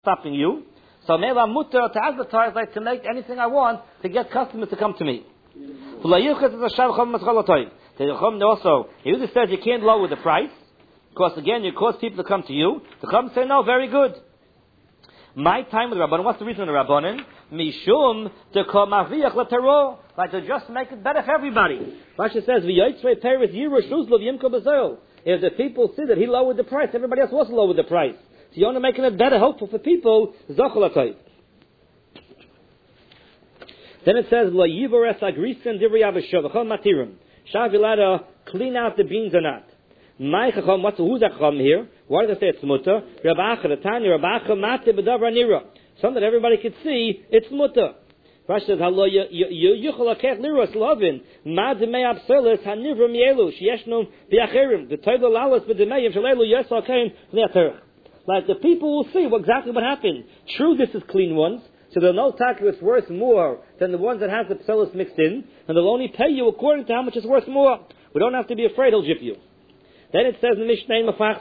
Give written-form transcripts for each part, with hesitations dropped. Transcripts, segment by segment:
stopping you. So maybe I'm mutter to advertise, like to make anything I want to get customers to come to me. Also, he usually says you can't lower the price, because again you cause people to come to you. The Chum say no, very good. My time with the Rabbanon, what's the reason of the Rabbanon? Mishum to kol mavriach lataro, like to just make it better for everybody. Rashi says v'yotzrei teres yirush uzlov yimko b'zoil. If the people see that he lowered the price, everybody else also lowered the price. So you're only making it better, helpful for people. Zochel. Then it says, "Lo yivares agrisen divrei avosho v'chol matirim." Shavilada, clean out the beans or not. My chacham, who's that chacham here? Why does it say it's mutter? Rabbi Acha, the Tanya, Rabbi Acha, mate b'davar nira. Something that everybody could see, it's mutter. Rashi says, "Halo yuchol akech liros lovin ma demei abselis hanivra mielu sheyeshnu biacherim the toivel lalos b'demeim shalelu yesal kain v'yaterach." Like the people will see exactly what happened. True, this is clean ones, so they'll know tackle it's worth more than the ones that has the pselis mixed in, and they'll only pay you according to how much is worth more. We don't have to be afraid he'll jip you. Then it says in the Mishnah,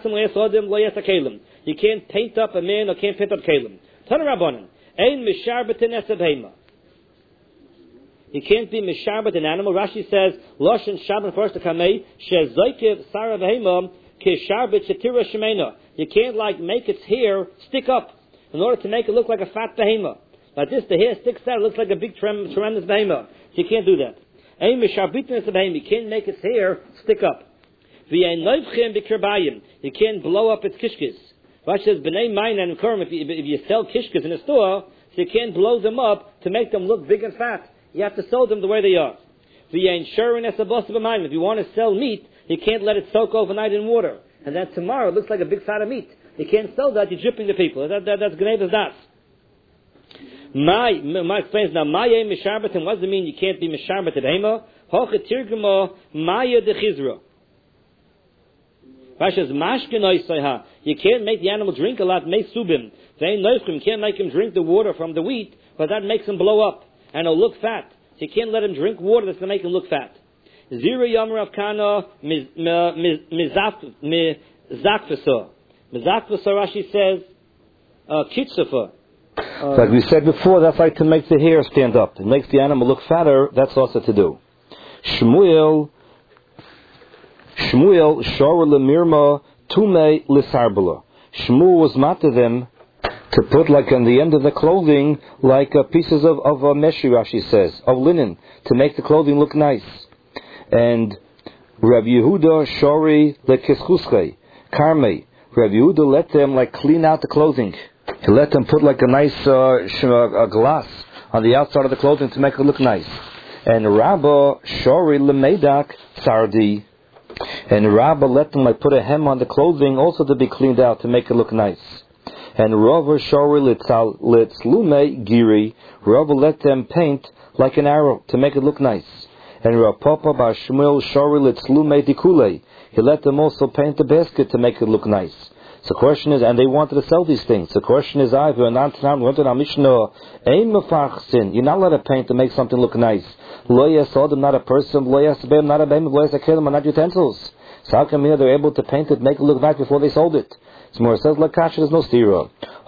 you can't paint up a man or can't paint up kelim. Tana Rabbanan, ein misharbetin esabhema. You can't be misharbat an animal. Rashi says, Loshen Shabbat first to kamei shezoikev sara behema kisharbet shetira shemena. You can't like make its hair stick up in order to make it look like a fat behema. Like this, the hair sticks out, it looks like a big tremendous behema. So you can't do that. Ein misharbetin esabhema. You can't make its hair stick up. You can't blow up its kishkis. Rashi says, B'nai Mayin and Kurim, if you sell kishkis in a store, so you can't blow them up to make them look big and fat. You have to sell them the way they are. If you want to sell meat, you can't let it soak overnight in water. And then tomorrow it looks like a big fat of meat. You can't sell that, you're dripping the people. That's Gneiba's das. My explains now, Maya Misharbatim, what does it mean you can't be Misharbat at Hema? Hocha Tirgama Maya de Chizra. You can't make the animal drink a lot. You can't make him drink the water from the wheat, but that makes him blow up and he'll look fat. So you can't let him drink water that's going to make him look fat. Zira Yamar of Kana Mizakfasa. Mizakfasa, Rashi says, Kitsufa. Like we said before, that's like to make the hair stand up. It makes the animal look fatter. That's also to do. Shmuel Shor Lemirma Tume Lisarbala. Shmuel was mat to them to put like on the end of the clothing like pieces of meshi, Rashi says, of linen, to make the clothing look nice. And Rabbi Yehuda Shori Lekischuschei Karmei. Rabbi Yehuda let them like clean out the clothing. He let them put like a nice glass on the outside of the clothing to make it look nice. And Rabba Shori Lemedak Sardi. And Rabba let them like put a hem on the clothing also to be cleaned out to make it look nice. And Rava Shori Litzlume Giri. Rava let them paint like an arrow to make it look nice. And Rapapa Bar Shmuel Shori Litzlume Dikule. He let them also paint the basket to make it look nice. So the question is, and they wanted to sell these things. The question is, you're not allowed to paint to make something look nice. Lo yasodem, not a person. Lo yasabem, not a beim. Lo yasakelim, not utensils. So how come here they're able to paint it, make it look nice before they sold it? It's more, it says, Lakasha, there's no stira.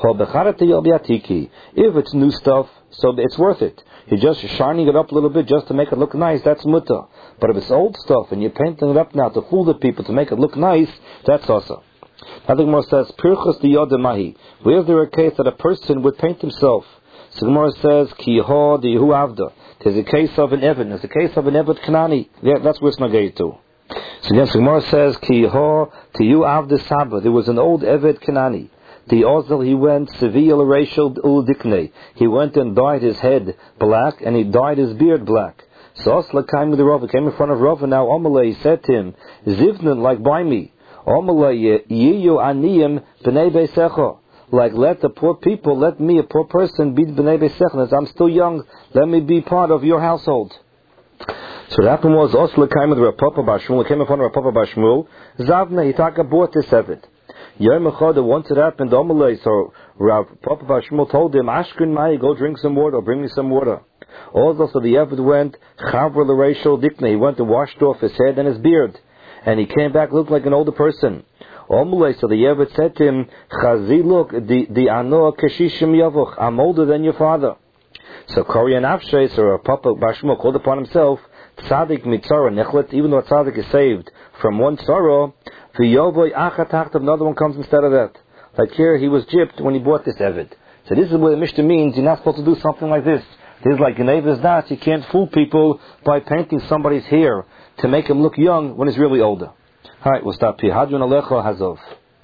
If it's new stuff, so it's worth it. You're just shining it up a little bit just to make it look nice, that's mutter. But if it's old stuff and you're painting it up now to fool the people to make it look nice, that's also. Now the Gemara says, Pirchas di Yodemahi. Where is there a case that a person would paint himself? So the Gemara says, Ki ha di hu avda. There's a case of an Evan. There's a case of an Evet Kanani. Yeah, that's where it's nagay to. So again, the Gemara says, Ki ha ti hu avda Saba. There was an old Evet Kanani. The Ozel, he went, Sevilla Rachel Uldikne. He went and dyed his head black, and he dyed his beard black. So Osla came with the Rav, came in front of Rav, and now Amalei said to him, Zivnan, like buy me. Amalei yiyu aniyim b'nei beisecha. Like let the poor people, let me, a poor person, be b'nei beisecha. As I'm still young, let me be part of your household. So what happened was, Osla came with Rav Papa Bar Shmuel, came in front of Rav Papa Bar Shmuel, Zavna, he bought this Eved. Yom Echad, once it happened, Amalei, so Rav Papa Bar Shmuel told him, Ashkin Mai, go drink some water, bring me some water. Also, so the Eved went, Chavra l'Reishel Dikne, he went and washed off his head and his beard. And he came back, looked like an older person. Omule, so the Yevet said to him, Chazi, look, the Anoah Keshishim Yavuch, I'm older than your father. So Korean Avshes, or Papa Bashmo, called upon himself, Tzadik Mitzara Nechlet, even though Tzadik is saved from one sorrow, V'yovoy Achatachtav, another one comes instead of that. Like here, he was gypped when he bought this Eved. So this is what the Mishnah means, you're not supposed to do something like this. This is like Geneva's Das, you can't fool people by painting somebody's hair to make him look young when he's really older. Alright, we'll stop here. Hadron Alecho Hazov.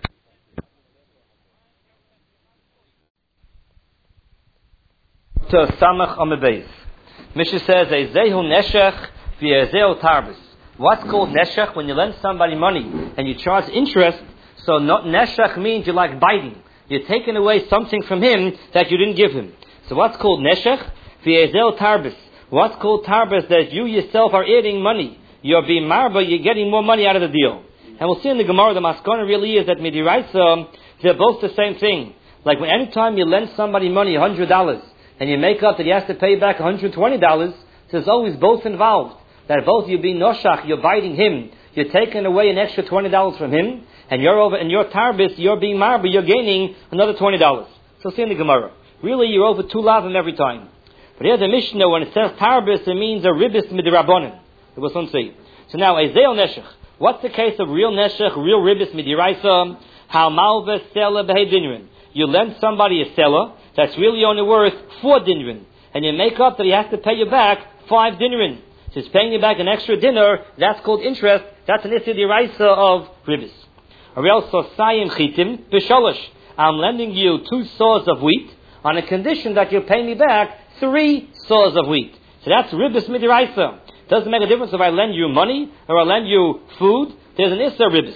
To Samach Amabeis. Mishnah says, Ezehu Neshech v'Ezehu Tarbis. What's called Neshech? When you lend somebody money and you charge interest, so not Neshech means you're like biting. You're taking away something from him that you didn't give him. So what's called Neshech? V'Ezehu Tarbis. What's called Tarbis? That you yourself are adding money. You're being marba, you're getting more money out of the deal. And we'll see in the Gemara, the Maskana really is that Midiraisa, they're both the same thing. Like when anytime you lend somebody money, $100, and you make up that he has to pay back $120, there's always both involved. That both you being noshach, you're biting him, you're taking away an extra $20 from him, and you're over in your tarbis, you're being marba, you're gaining another $20. So see in the Gemara. Really, you're over 2 lavim every time. But here the Mishnah, when it says tarbis, it means a ribis midrabanan. It was some say. So now, Ezeil Neshech. What's the case of real Neshech, real ribis midiraisa? How malva sela behedinrin. You lend somebody a seller that's really only worth 4 dinrin, and you make up that he has to pay you back 5 dinrin. So he's paying you back an extra dinner. That's called interest. That's an issue diraisa of ribis. Or else sosayim chitim b'sholosh. I'm lending you 2 saws of wheat on a condition that you pay me back 3 saws of wheat. So that's ribis midiraisa. Doesn't make a difference if I lend you money or I lend you food. There's an issa ribis.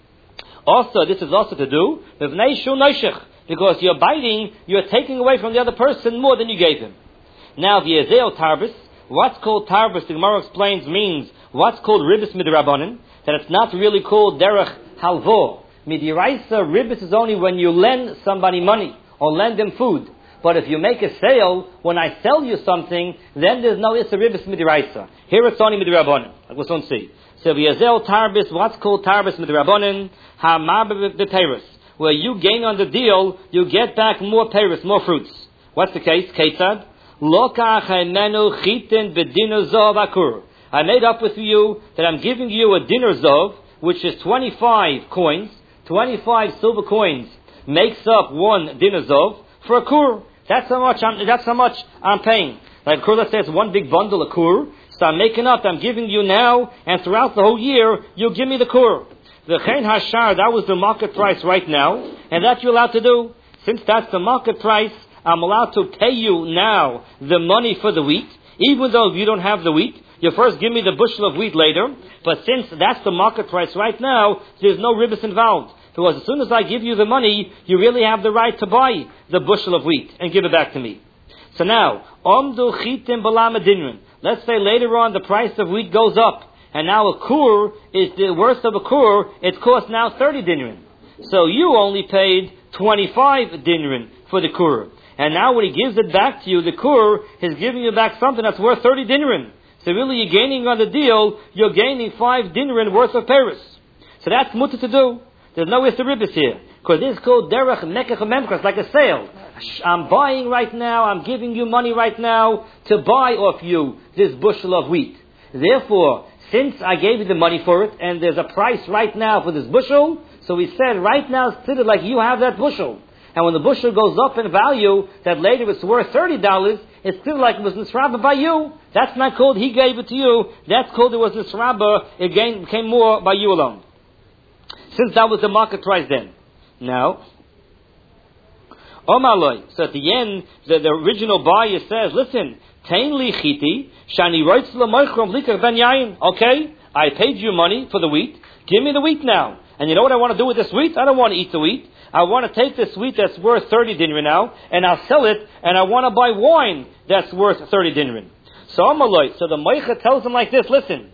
Also, this is also to do with neishu noshech, because you're biting, you're taking away from the other person more than you gave him. Now, v'yezeo tarbis. What's called tarbis, the Gemara explains, means what's called ribis midrabanan, that it's not really called derech halvo. Midiraisa ribis is only when you lend somebody money or lend them food. But if you make a sale, when I sell you something, then there's no issa ribis midiraisa. Here it's only midrabanan. Like we'll soon see. So v'yazel tarbis, what's called tarbis midrabanan? Hamar b'peiros. Where you gain on the deal, you get back more peiros, more fruits. What's the case? Ketzad? Lokach haimenu chitin b'dinu zov akur. I made up with you that I'm giving you a dinner zov, which is 25 coins, 25 silver coins, makes up 1 dinner zov for a kur. That's how much I'm paying. Like kur, let's say it's 1 big bundle of kur. So I'm making up, I'm giving you now, and throughout the whole year, you'll give me the kur. The chen hashar, that was the market price right now, and that you're allowed to do. Since that's the market price, I'm allowed to pay you now the money for the wheat, even though you don't have the wheat. You first give me the bushel of wheat later, but since that's the market price right now, there's no ribis involved. Because as soon as I give you the money, you really have the right to buy the bushel of wheat and give it back to me. So now, omdu chitim b'lamadinrin. Let's say later on the price of wheat goes up, and now a kur is the worth of a kur. It costs now 30 dinrin. So you only paid 25 dinrin for the kur. And now when he gives it back to you, the kur is giving you back something that's worth 30 dinrin. So really you're gaining on the deal, you're gaining 5 dinrin worth of paris. So that's mutter to do. There's no issa ribis here. Because this is called derech mekach memchas, like a sale. I'm buying right now, I'm giving you money right now to buy off you this bushel of wheat. Therefore, since I gave you the money for it, and there's a price right now for this bushel, so we said right now it's treated like you have that bushel. And when the bushel goes up in value, that later it's worth $30, it's still like it was nisraba by you. That's not called he gave it to you. That's called it was nisraba, it became more by you alone. Since that was the market price then. Now, Omaloi. So at the end, the original buyer says, listen, Tain li chiti, shani roitz l'moichrom likach ben yayin. Okay, I paid you money for the wheat. Give me the wheat now. And you know what I want to do with this wheat? I don't want to eat the wheat. I want to take this wheat that's worth 30 dinrin now, and I'll sell it, and I want to buy wine that's worth 30 dinrin. So Amaloi, so the Moicha tells him like this, listen,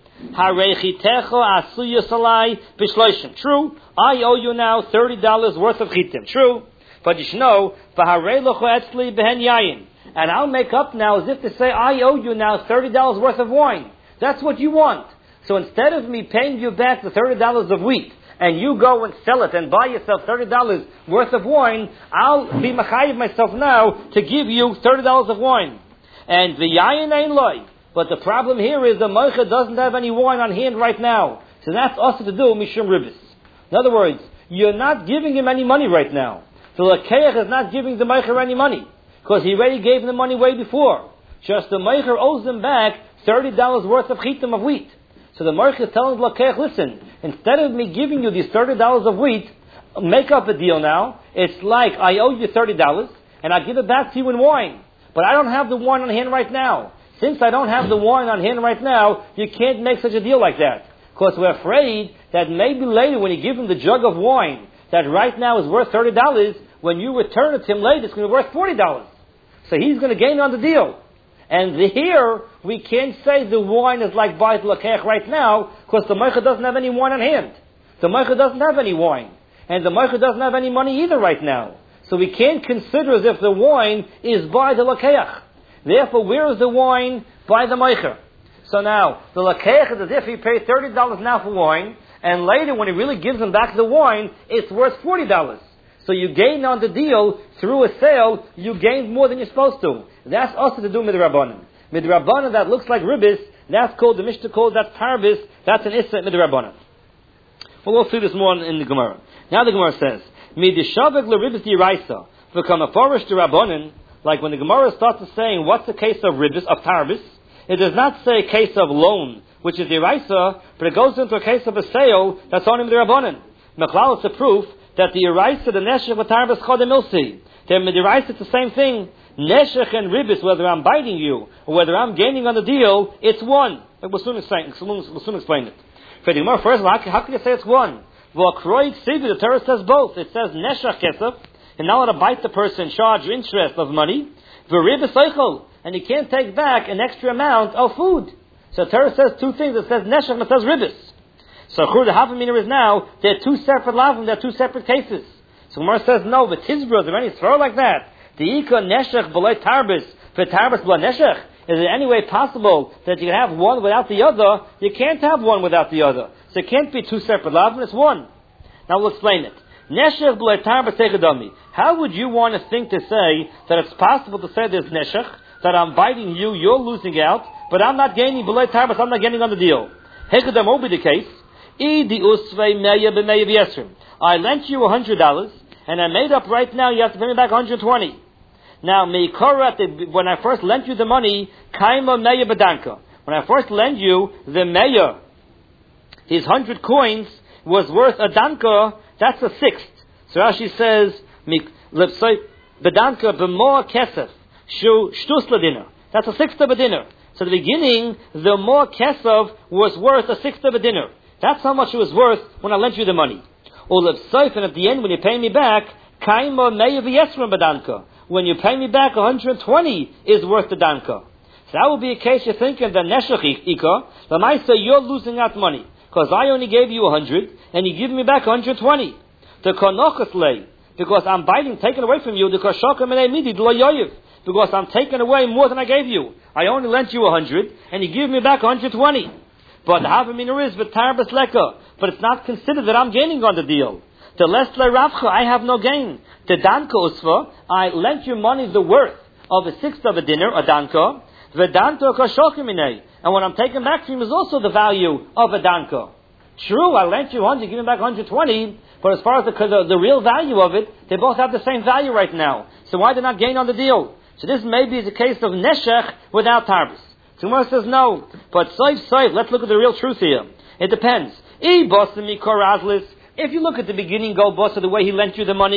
true, I owe you now $30 worth of chitim. True. But you should know, and I'll make up now as if to say, I owe you now $30 worth of wine. That's what you want. So instead of me paying you back the $30 of wheat, and you go and sell it and buy yourself $30 worth of wine, I'll be machayiv myself now to give you $30 of wine. And the yayin ain't loy. But the problem here is the moicha doesn't have any wine on hand right now. So that's also to do mishum ribis. In other words, you're not giving him any money right now. The lakeach is not giving the moicha any money, because he already gave him the money way before. Just the moicha owes him back $30 worth of chitim of wheat. So the moicha is telling the lakeach, listen, instead of me giving you these $30 of wheat, make up a deal now. It's like I owe you $30, and I give it back to you in wine. But I don't have the wine on hand right now. Since I don't have the wine on hand right now, you can't make such a deal like that. Because we're afraid that maybe later when you give him the jug of wine that right now is worth $30, when you return it to him later, it's going to be worth $40. So he's going to gain on the deal. And here, we can't say the wine is like Bait Lakech right now, because the Moicha doesn't have any wine on hand. The Moicha doesn't have any wine. And the Moicha doesn't have any money either right now. So we can't consider as if the wine is by the Lakeach. Therefore, where is the wine? By the Moicha. So now, the Lakeach is as if he paid $30 now for wine, and later when he really gives him back the wine, it's worth $40. So you gain on the deal through a sale, you gained more than you're supposed to. That's also to do midrabanan. Midrabanan that looks like ribis, that's called, the Mishnah calls that tarbis, that's an issa midrabanan. Well, we'll see this more in the Gemara. Now the Gemara says, midishavek l'ribis d'iraisa, become a forish d'rabanan, like when the Gemara starts saying, what's the case of ribis, of tarbis? It does not say a case of loan, which is d'iraisa, but it goes into a case of a sale, that's only midrabanan. Mechlal is the proof that the Eraisa, the Neshech, the Tarbis, Chodem Ilsi. The Eraisa, it's the same thing. Neshech and Ribis, whether I'm biting you, or whether I'm gaining on the deal, it's one. We'll soon explain it. For the Gemara, first, how can you say it's one? Well, Kroig Sivi, the Torah says both. It says Neshech Kesef, and not allowed to bite the person, charge interest of money. V'Ribis Eichel, and you can't take back an extra amount of food. So the Torah says two things. It says Neshech and it says Ribis. So Chur the Havamina is now, they're two separate lavim, they're two separate cases. So Gemara says, no, but Tizbra, is there any throw like that? The Ika Neshech B'lay Tarbis, for Tarbis B'lay Neshech? Is it any way possible that you can have one without the other? You can't have one without the other. So it can't be two separate lavim, it's one. Now we'll explain it. Neshech B'lay Tarbis Techadami. How would you want to think to say that it's possible to say there's Neshech, that I'm biting you, you're losing out, but I'm not gaining B'lay Tarbis, I'm not getting on the deal? Hekadam won't be the case. I lent you $100, and I made up right now, you have to pay me back $120. Now, when I first lent you the money, kaima meya bedanka. When I first lent you, the meya, his 100 coins, was worth a danka, that's a sixth. So Rashi says, bedanka b'moa kesef, shu shtus ladina. That's a sixth of a dinner. So at the beginning, the more kesef was worth a sixth of a dinner. That's how much it was worth when I lent you the money. And at the end, when you pay me back, when you pay me back, 120 is worth the danka. So that would be a case you're thinking that Neshech Ika, the Maisa, you're losing out money. Because I only gave you 100, and you give me back 120. The Konochas lay, because I'm taken away from you, because I'm taking away more than I gave you. I only lent you 100, and you give me back 120. But the Havamina is with Tarbis Leka. But it's not considered that I'm gaining on the deal. The Lesle Ravcha, I have no gain. The Danka Usva, I lent you money the worth of a sixth of a dinner, a Danka. The Danka Kashokimine. And what I'm taking back from you is also the value of a Danka. True, I lent you 100, give me back 120. But as far as the real value of it, they both have the same value right now. So why do not gain on the deal? So this maybe is a case of Neshech without Tarbis. Gemara says no, but soif, let's look at the real truth here. It depends. If you look at the beginning, go boss, of the way he lent you the money,